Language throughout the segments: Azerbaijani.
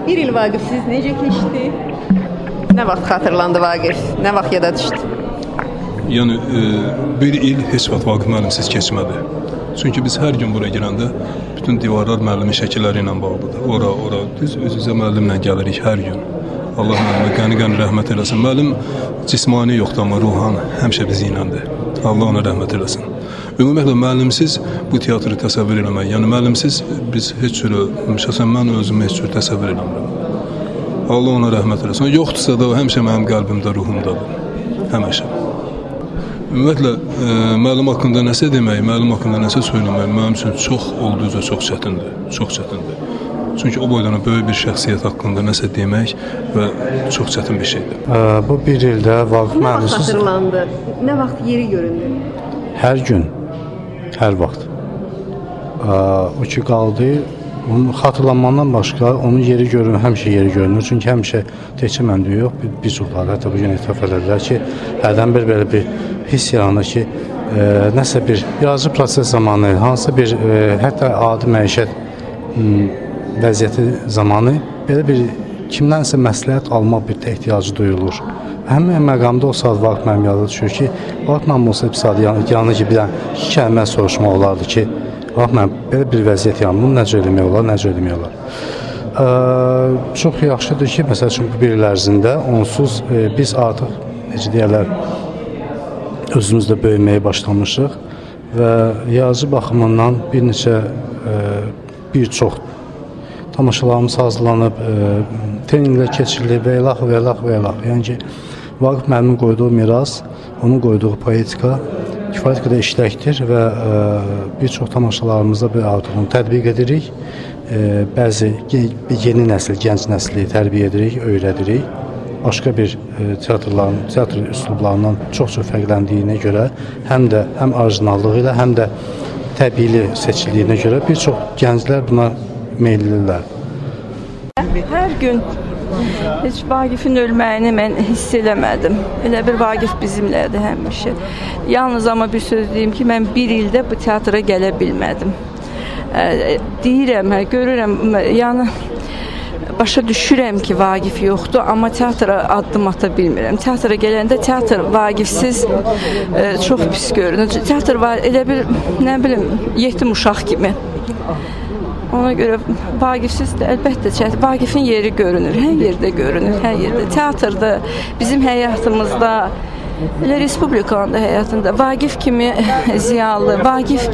Bir il Vaqifsiz necə keçdi? Nə vaxt xatırlandı Vaqif? Nə vaxt yada düşdü? Yəni bir il heç vaxt Vaqif müəllimsiz keçmədi. Çünki biz hər gün bura girəndə bütün divarlar müəllimin şəkilləri ilə bağlıdır. Ora, düz öz-özə müəllimlə gəlirik hər gün. Allah müəllimə qəni-qəni rəhmət eləsin. Müəllim cismani yoxdur, amma ruhan həmişə bizi iləndir. Allah ona rəhmət eləsin. Ümumiyyətlə, müəllimsiz bu teatrı təsəvvür eləmək, yəni müəllimsiz biz heç cürə, şəxsən mən özümü heç cür təsəvvür eləmirəm. Allah ona rəhmət eləsin. Yoxdursa da o həmişə mənim qəlbimdə, ruhumdadır. Həmişə. Ümumiyyətlə, müəllim haqqında nəsə demək, müəllim haqqında nəsə söyləmək mənim üçün çox olduqca çox çətindir. Çox çətindir. Çünki o boydan böyük bir şəxsiyyət haqqında nəsə demək və çox çətin bir şeydir. Bu bir ildə Vaqif müəllimsiz... Nə vaxt xatırlandı? Nə vaxt yeri göründü? Hər gün, hər vaxt. O ki qaldı, onun xatırlanmandan başqa onun yeri görünür, həmişə yeri görünür. Çünki həmişə təkcə məndə yox, bir çoxlar, hətta bu gün etiraf edədilər ki, hərdən bir belə bir hiss yaranır ki, nəsə bir yazı proses zamanı, hansısa bir, hətta adi məişət vəziyyəti zamanı belə bir kimdənsə məsləhət almaq bir ehtiyacı duyulur. Həmin məqamda o saat Vaqif mənim yada düşür ki, Vaqif mənim olsa bir saat yanı ki, bir dənə iki kəlmə soruşmaq olardı ki, Vaqif mənim belə bir vəziyyət yanı, bunu necə eləmək olar, necə eləmək olar. Çox yaxşıdır ki, məsəl üçün bu bir il ərzində onsuz biz artıq, necə deyərlər, özümüzdə böyüməyə başlamışıq və yazı baxımından bir çox tamaşalarımız hazırlanıb, treninqlər keçirilir və eləx. Yəni ki, Vaqif müəllimin qoyduğu miras, onun qoyduğu poetika kifayət qədər işləkdir və bir çox tamaşalarımızda artıq onu tətbiq edirik. Bəzi yeni nəsil, gənc nəsli tərbiyə edirik, öyrədirik. Başqa bir teatr üslublarından çox fərqləndiyinə görə həm orijinallığı ilə, həm də təbiili seçildiyinə görə bir çox gənclər buna meyillidirlər. Hər gün heç Vaqifin ölməyini mən hiss eləmədim. Elə bir Vaqif bizimlədir həmişə. Yalnız amma bir söz deyim ki, mən bir ildə bu teatra gələ bilmədim. Deyirəm, görürəm, yəni başa düşürəm ki, Vaqif yoxdur, amma teatra addım ata bilmirəm. Teatra gələndə teatr Vaqifsiz çox pis görünür. Teatr var, elə bir, nə bilim, yetim uşaq kimi. Ona görə Vaqifsiz də əlbəttə çətin. Vaqifin yeri görünür, hər yerdə görünür, hər yerdə. Teatrda, bizim həyatımızda, elə Respublikanın da həyatında Vaqif kimi ziyalı, Vaqif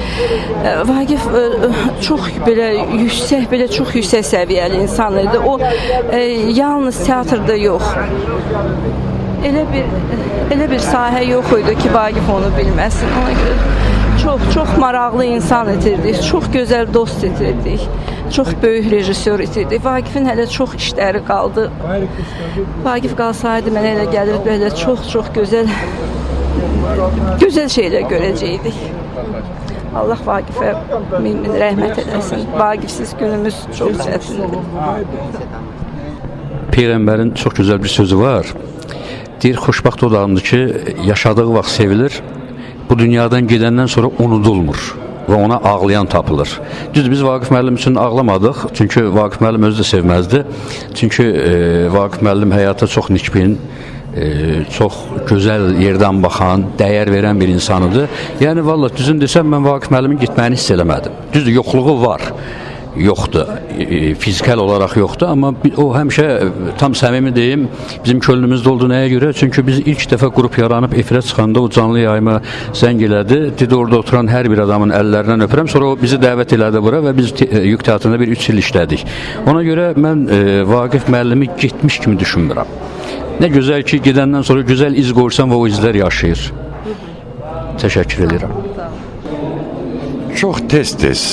çox belə çox yüksək səviyyəli insan idi. O yalnız teatrda yox. Elə bir sahə yox idi ki, Vaqif onu bilməsin. Ona görə çox maraqlı insan itirdik, çox gözəl dost itirdik, çox böyük rejissor itirdik. Vaqifin hələ çox işləri qaldı. Vaqif qalsaydı, mənə elə gəlir, belə çox gözəl şeylər görəcəkdik. Allah Vaqifə min rəhmət eləsin. Vaqifsiz günümüz çox çətindir. Peyğəmbərin çox gözəl bir sözü var. Deyir, xoşbaxt o adamdır ki, yaşadığı vaxt sevilir, bu dünyadan gedəndən sonra unudulmur və ona ağlayan tapılır. Düzdür, biz Vaqif müəllim üçün ağlamadıq, çünki Vaqif müəllim özü də sevməzdi. Çünki Vaqif müəllim həyata çox nikbin, çox gözəl yerdən baxan, dəyər verən bir insanıdır. Yəni, valla düzün desəm, mən Vaqif müəllimin gitməyini hiss eləmədim. Düzdür, yoxluğu var. Yoxdur, fizikal olaraq yoxdur, amma o həmişə tam səmimi deyim, bizim könlümüzdə oldu nəyə görə? Çünki biz ilk dəfə qrup yaranıb efirə çıxanda o canlı yayıma zəng elədi, dedi orada oturan hər bir adamın əllərindən öpürəm, sonra o bizi dəvət elədi bura və biz Yük Teatrında bir 3 il işlədik. Ona görə mən Vaqif müəllimi getmiş kimi düşünmürəm. Nə gözəl ki, gedəndən sonra gözəl iz qoyursan və o izlər yaşayır. Təşəkkür edirəm. Çox tez-tez.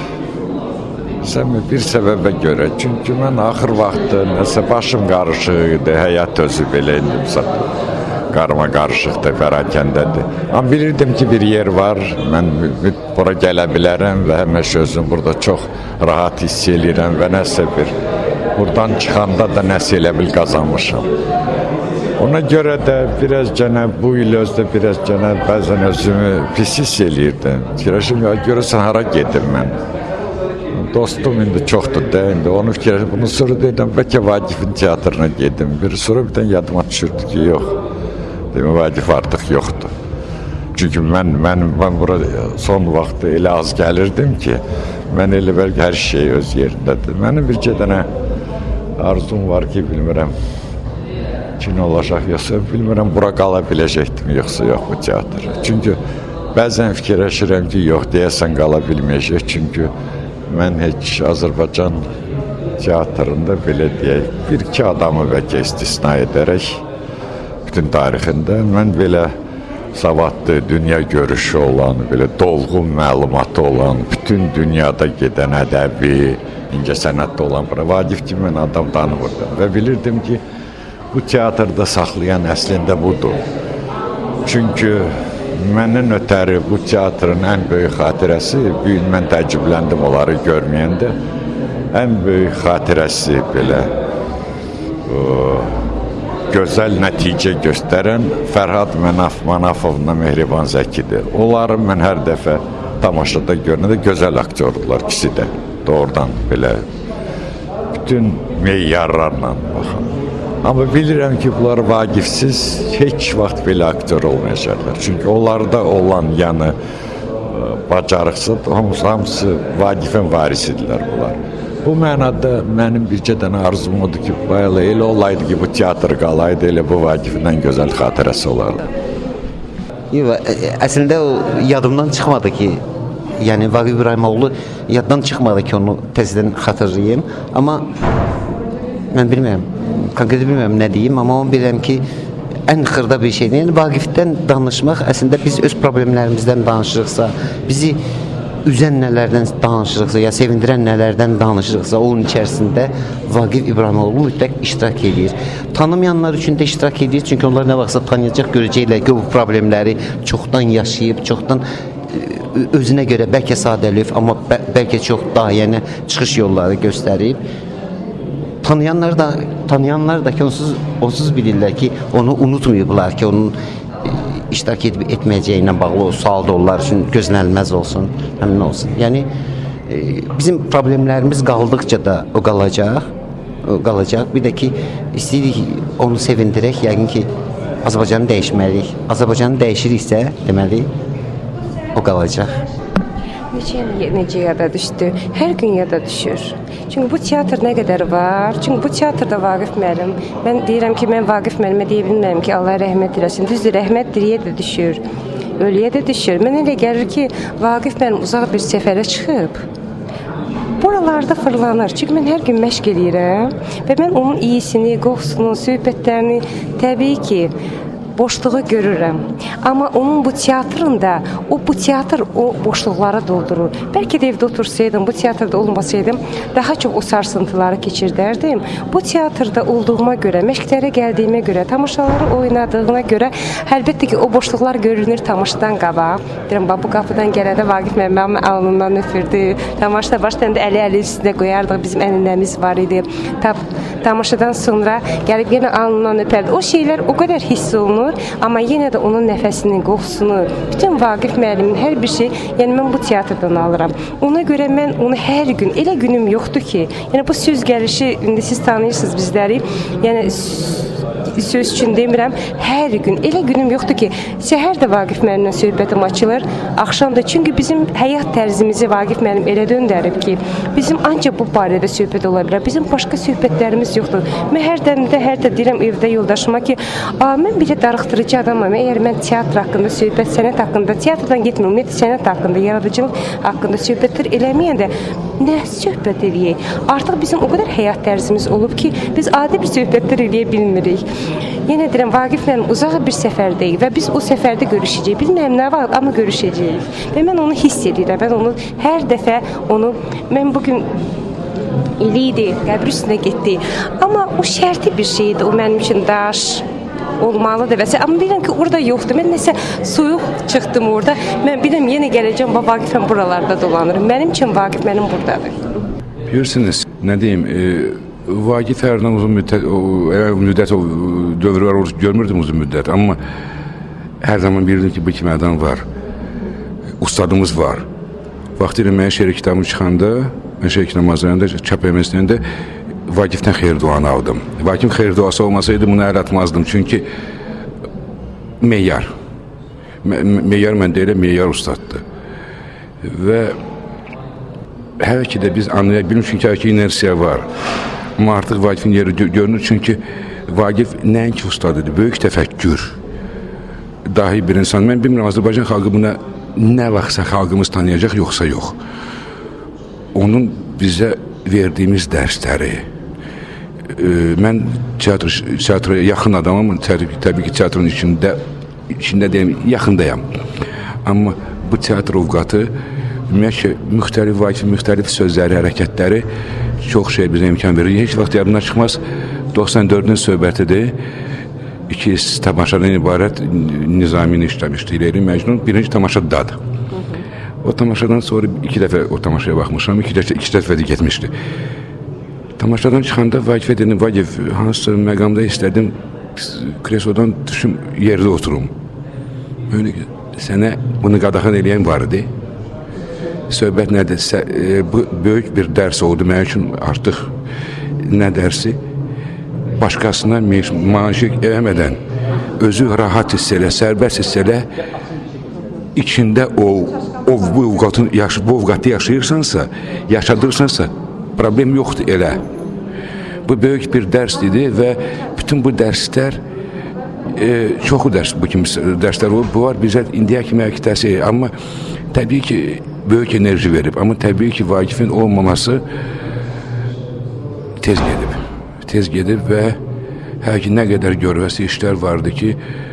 Bir səbəbə görə, çünki mən axır vaxtı nəsə başım qarışıq idi, həyat özü belə indimsə, qarıma qarışıqdır, fərakəndədir. Amma bilirdim ki, bir yer var, mən bura gələ bilərəm və həmişə özüm burada çox rahat hiss edirəm və nəsə bir, buradan çıxanda da nəsə elə bil qazanmışam. Ona görə də biraz gənə bu il özdə biraz gənə bəzən özümü pis hiss eləyirdim. Görəsən hara gedim mən? dostum indi çoxdur da, indi onu fikirləşdim. Bunun sonra dedim, bəlkə Vaqifin teatrına gedim. Sonra bir tane yadıma düşürdü ki, yox. Dedim, Vaqif artıq yoxdur. Çünki mən bura son vaxt elə az gəlirdim ki, mən elə bəlkə hər şey öz yerindədir. Mənim bir dənə arzum var ki, bilmirəm, kino olacaq yoxsa, bilmirəm, bura qala biləcəkdim yoxsa yox bu teatr. Çünki bəzən fikirləşirəm ki, yox, deyəsən qala bilməyəcək. Çünki mən heç Azərbaycan teatrında belə deyək, bir-iki adamı bəlkə istisna edərək bütün tarixində mən belə savadlı, dünya görüşü olan, belə dolğun məlumatı olan, bütün dünyada gedən ədəbi, incəsənətdə olan bura Vaqif kimi mən adam tanımırdım və bilirdim ki, bu teatrda saxlayan əslində budur. Çünki məndən ötəri bu teatrın ən böyük xatirəsi, mən təəccübləndim onları görməyəndə, ən böyük xatirəsi belə gözəl nəticə göstərən Fərhad Manafovla Mehriban Zəkidir. Onları mən hər dəfə tamaşada görəndə gözəl aktyordular ikisi də. Doğrudan belə bütün meyarlarla baxın. Amma bilirəm ki, bunlar Vaqifsiz heç vaxt belə aktyor olmayacaqlar. Çünki onlarda olan yanı bacarıqsız, hamısı Vaqifin varisidirlər bunlar. Bu mənada mənim bircə dənə arzum odur ki, elə olaydı ki, bu teatr qalaydı, elə bu Vaqifdən gözəl xatirəsi olardı. Əslində o yadımdan çıxmadı ki, yəni Vaqif İbrahimoğlu yaddan çıxmadı ki, onu təzədən xatırlayayım. Amma mən bilmirəm, konkret bilmirəm nə deyim, amma onu bilirəm ki, ən xırda bir şeydir. Yəni Vaqifdən danışmaq, əslində biz öz problemlərimizdən danışırıqsa, bizi üzən nələrdən danışırıqsa, ya sevindirən nələrdən danışırıqsa, onun içərisində Vaqif İbrahimoğlu mütləq iştirak edir. Tanımayanlar üçün də iştirak edir, çünki onlar nə vaxtsa tanıyacaq, görəcəklər ki, bu problemləri çoxdan yaşayıb, çoxdan özünə görə bəlkə sadəlif, amma bəlkə çox daha yəni çıxış yolları göstərib. Tanıyanlar da ki, onsuz bilirlər ki, onu unutmayıblar ki, onun iştirak etməyəcəyinə bağlı o sual da onlar üçün gözlənilməz olsun, həmin olsun. Yəni, bizim problemlərimiz qaldıqca da o qalacaq. Bir də ki, istəyirik onu sevindirək, yəqin ki, Azərbaycanı dəyişməliyik. Azərbaycanı dəyişiriksə, deməli, o qalacaq. Necə yada düşdü? Hər gün yada düşür. Çünki bu teatr nə qədər var? Çünki bu teatrda Vaqif müəllim, mən deyirəm ki, mən Vaqif müəllimə deyə bilmərəm ki, Allah rəhmət eləsin. Düzdür, rəhmət diriyə də düşür, ölüyə də düşür. Mənə elə gəlir ki, Vaqif müəllim uzaq bir səfərə çıxıb, buralarda fırlanır. Çünki mən hər gün məşq edirəm və mən onun iyisini, qoxusunu, söhbətlərini təbii ki, boşluğu görürəm. Amma onun bu teatrında, bu teatr o boşluqları doldurur. Bəlkə də evdə otursaydım, bu teatrda olmasaydım, daha çox o sarsıntıları keçirdərdim. Bu teatrda olduğuma görə, məşqlərə gəldiyimə görə, tamaşaları oynadığına görə, əlbəttə ki, o boşluqlar görünür tamaşadan qabaq. Deyirəm, bu qapıdan gələndə Vaqif mənim alnımdan öpürdü. Tamaşada başlayanda əli üstünə qoyardıq, bizim ənənəmiz var idi. Tamaşadan sonra gəlib yenə alnımdan öpərdi. O şeylər o qədər hiss olunur. Amma yenə də onun nəfəsini, qoxusunu, bütün Vaqif müəllimin hər bir şey, yəni mən bu teatrdan alıram. Ona görə mən onu hər gün, elə günüm yoxdur ki, yəni bu söz gəlişi, indi siz tanıyırsınız bizləri, yəni söz üçün demirəm, hər gün, elə günüm yoxdur ki, səhər də Vaqif müəllimlə söhbətim açılır, axşam da, çünki bizim həyat tərzimizi Vaqif müəllim elə döndərib ki, bizim ancaq bu barədə söhbət ola bilər, bizim başqa söhbətlərimiz yoxdur. Mən hər də deyirəm evdə yoldaşıma ki, mən belə darıxdırıcı adamam, əgər mən teatr haqqında, söhbət, sənət haqqında, teatrdan getməyəm, ümumiyyətlə sənət haqqında, yaradıcılıq haqqında söhbətlər eləməyəndə nə söhbət eləyək? Artıq bizim o qədər həyat tərzimiz olub ki, biz adi bir söhbətlər eləyə bilmirik. Yenə deyirəm, Vaqif müəllim uzaq bir səfərdəyik və biz o səfərdə görüşəcəyik. Bilməyəm nə var, amma görüşəcəyik. Və mən onu hiss edirəm, mən onu hər dəfə mən bugün ili idi, qəbr üstünə getdi. Amma o şərti bir şeydir, o mənim üçün daş olmalıdır və amma bilirəm ki, orada yoxdur. Mən nəsə soyuq çıxdım orada. Mən bilirəm, yenə gələcəm, Vaqifəm buralarda dolanırım. Mənim üçün Vaqif mənim buradadır. Bilirsiniz, nə deyim, Vaqif hərdən uzun müddət dövrü var, görmürdüm uzun müddət. Amma hər zaman bilirdim ki, bu kimi adam var. Ustadımız var. Vaxtilə mənə şeir kitabı çıxanda Mən şəhid namazlarında, çap əməsində Vaqifdən xeyir duanı aldım. Vaqif xeyir duası olmasaydı bunu əl atmazdım. Çünki meyyar. Meyyar mən deyirəm, meyyar ustaddır. Və hər ki də biz anlaya bilmişik ki, inersiya var. Amma artıq Vaqifin yeri görünür. Çünki Vaqif nəinki ustadıdır, böyük təfəkkür. Dahi bir insan. Mən bilmirəm, Azərbaycan xalqı buna nə vaxtsa xalqımız tanıyacaq, yoxsa yox. Onun bizə verdiyimiz dərsləri. Mən teatroya yaxın adamım, təbii ki, teatronun içində deyəm, yaxındayam. Amma bu teatr ovqatı, ümumiyyətlə, müxtəlif Vaqifin müxtəlif sözləri, hərəkətləri çox şey bizə imkan verir. Heç vaxt yadımdan çıxmaz, 94-ün söhbətidir. 2 tamaşadan ibarət Nizamini işləmişdi. Leyli Məcnun birinci tamaşadadır. O tamaşadan sonra 2 dəfə o tamaşaya baxmışam, 2 dəfə də getmişdi. Tamaşadan çıxanda Vaqifə dedim, Vaqif, hansısa məqamda istədim, kreslodan düşüm, yerdə oturum. Sənə bunu qadağan eləyən var idi. Söhbət nədir? Bu böyük bir dərs oldu mənim üçün, artıq nə dərsi? Başqasına maaşıq eləmədən, özü rahat hiss elə, sərbəst hiss elə, içində bu ovqatı yaşayırsansa, yaşadırsansa, problem yoxdur elə. Bu böyük bir dərs idi və bütün bu dərslər, çoxu dərs, bu kimi dərslər olub, bu var bizə indiyə kimi əktəsi, amma təbii ki, böyük enerji verib, amma təbii ki, Vaqifin olmaması tez gedib və hər ki, nə qədər görvəsi işlər vardı ki,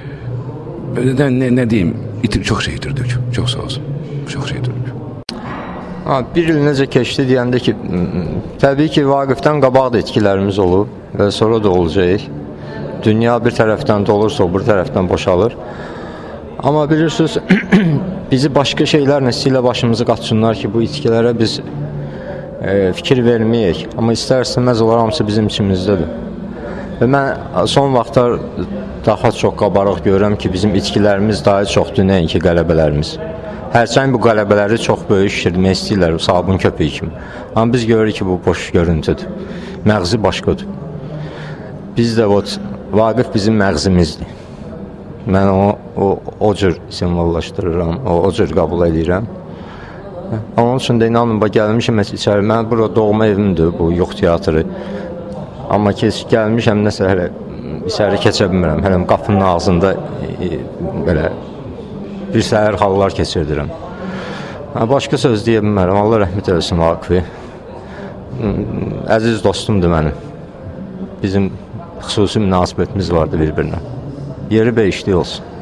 nə deyim, çox şey itirdik, çox sağ olsun, çox şey itirdik. Bir il necə keçdi deyəndə ki, təbii ki, Vaqifdən qabaq da etkilərimiz olub və sonra da olacaq. Dünya bir tərəfdən dolursa, bir tərəfdən boşalır. Amma bilirsiniz, bizi başqa şeylərlə silə başımızı qaçsınlar ki, bu itkilərə biz fikir verməyək. Amma istər-istəməz onlar hamısı bizim içimizdədir. Və mən son vaxtlar daha çox qabarıq görürəm ki, bizim itkilərimiz daha çoxdur, nəinki qələbələrimiz. Hərçənd bu qələbələri çox böyük şişirmək istəyirlər, sabun köpüyü kimi. Amma biz görürük ki, bu boş görüntüdür. Məğzi başqadır. Biz də Vaqif bizim məğzimizdir. Mən o cür simvollaşdırıram, o cür qəbul edirəm. Onun üçün də inanın, gəlmişəm içəri, mən bura doğma evimdir, bu yox teatrı. Amma gəlmişəm, nəsə hələ içəri keçə bilmirəm, hələ qapının ağzında belə bir səhər hallar keçirdirəm. Başqa söz deyə bilmərəm, Allah rəhmət eləsin Vaqifi. Əziz dostumdur mənim. Bizim xüsusi münasibətimiz vardı bir-birinə. Yeri bəyişdi olsun.